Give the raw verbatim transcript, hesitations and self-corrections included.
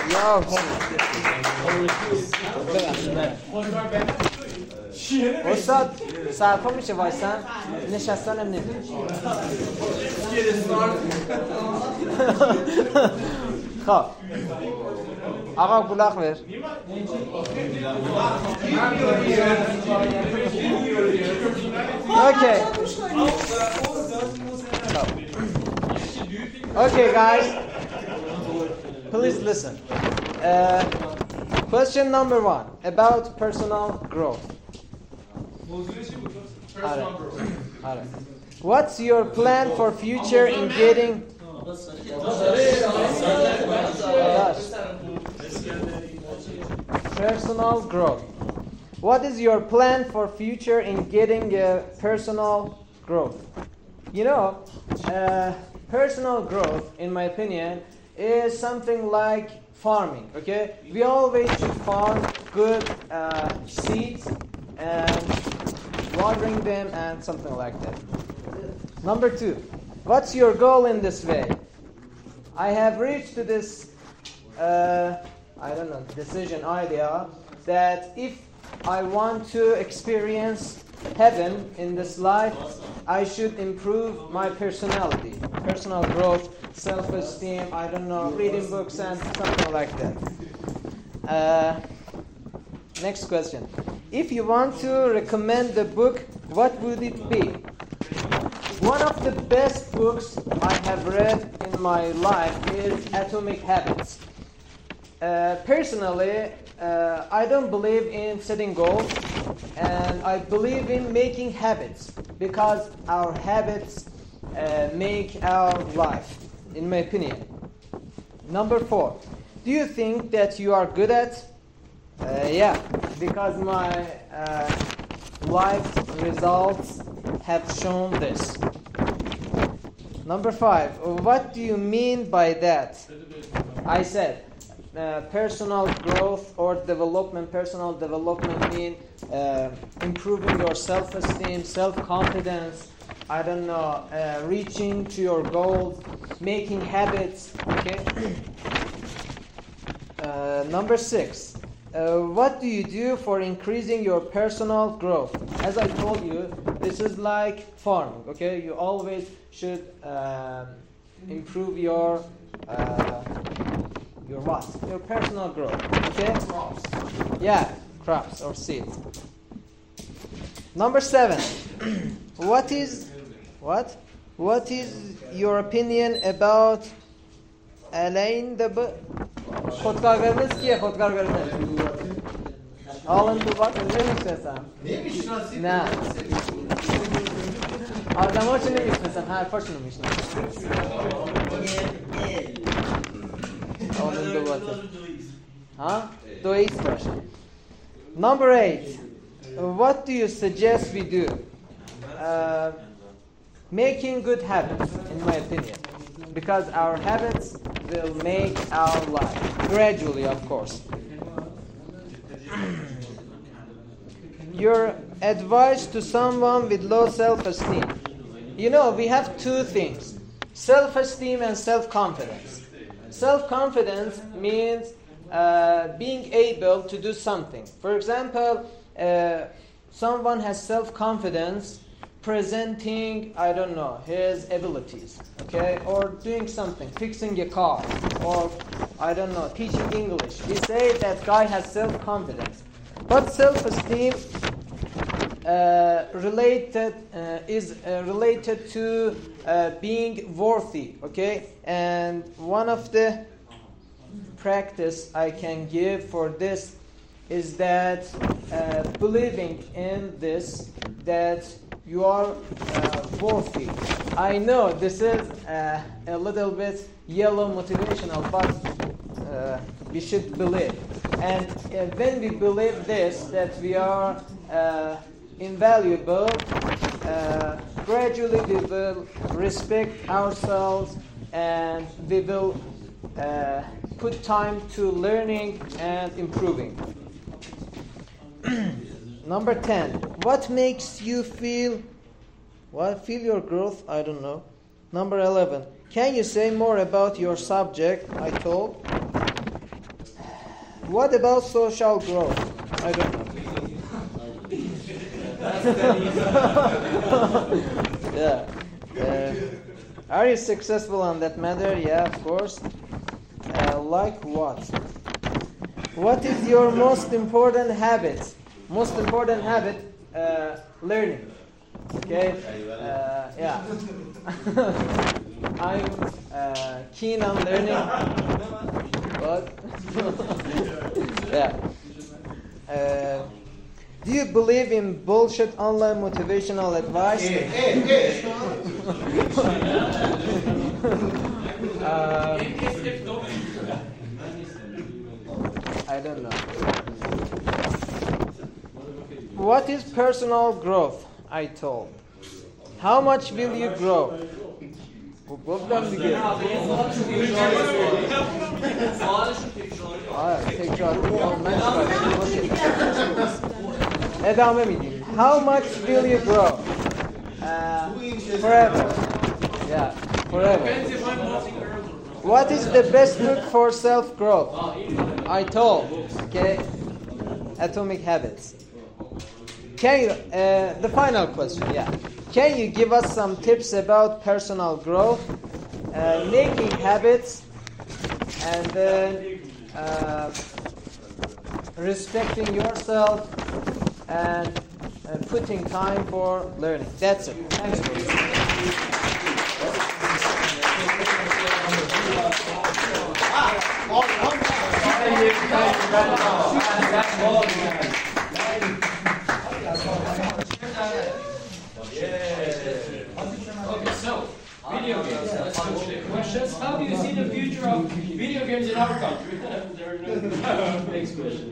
یا استاد سرپا میشه وایسن نشستنم نمیشه خب آقا گلاخ بر اوکی Okay, guys, please listen. Uh, question number one about personal growth. What's your plan for future in getting personal growth? What is your plan for future in getting uh, personal growth? You know, uh, personal growth, in my opinion, is something like farming, okay? We always should farm good uh, seeds and watering them and something like that. Number two, what's your goal in this way? I have reached to this, uh, I don't know, decision idea that if I want to experience heaven in this life, I should improve my personality, personal growth, self-esteem, I don't know, reading books and something like that. Uh, next question. If you want to recommend the book, what would it be? One of the best books I have read in my life is Atomic Habits. Uh, personally, uh, I don't believe in setting goals, and I believe in making habits, because our habits uh, make our life, in my opinion. Number four, do you think that you are good at? Uh, yeah, because my uh, life results have shown this. Number five, what do you mean by that? I said, Uh, personal growth or development, personal development mean uh, improving your self-esteem, self-confidence, I don't know, uh, reaching to your goals, making habits, okay? Uh, number six, uh, what do you do for increasing your personal growth? As I told you, this is like farming, okay? You always should uh, improve your uh, Your what? Your personal growth. Okay? Crops. Yeah, crops or seeds. Number seven. What is what? What is your opinion about Alain the خودکار قرمز کیه خودکار قرمز؟ آلن دوبات نمیشناسم. نمیشناسی؟ نه. آدماشو نمیشناسم، حرفاشونو میشناسم. Huh? Number eight. What do you suggest we do? Uh, making good habits, in my opinion, because our habits will make our life gradually, of course. Your advice to someone with low self-esteem. You know, we have two things: self-esteem and self-confidence. Self-confidence means uh, being able to do something. For example, uh, someone has self-confidence presenting, I don't know, his abilities, okay, or doing something, fixing a car, or, I don't know, teaching English. We say that guy has self-confidence. But self-esteem uh, related uh, is uh, related to uh, being worthy, okay? And one of the practice I can give for this is that uh, believing in this, that you are uh, worthy. I know this is uh, a little bit yellow motivational, but uh, we should believe. And uh, when we believe this, that we are uh, invaluable, uh, gradually we will respect ourselves, and we will uh, put time to learning and improving. Number ten. What makes you feel, what, feel your growth? I don't know. Number eleven. Can you say more about your subject? I told. What about social growth? I don't know. Yeah. Uh, are you successful on that matter? Yeah, of course. Uh, like what? What is your most important habit? Most important habit? Uh, learning. Okay. Uh, yeah. I'm uh, keen on learning. What? Yeah. Uh, do you believe in bullshit online motivational advice? um, I don't know. What is personal growth? I told. How much will you grow? Buradan bir gel. Hayır, tekrar olmaya Edame mi diyeyim? How much will you grow? Uh, forever. Yeah, forever. What is the best book for self-growth? I told. Okay. Atomic Habits. Can you, uh, the final question, yeah. Can you give us some tips about personal growth, uh, making habits, and then uh, respecting yourself and uh, putting time for learning? That's it. Thanks for Okay, so video games. Let's go questions. How do you see the future of video games in our country? There are no next question.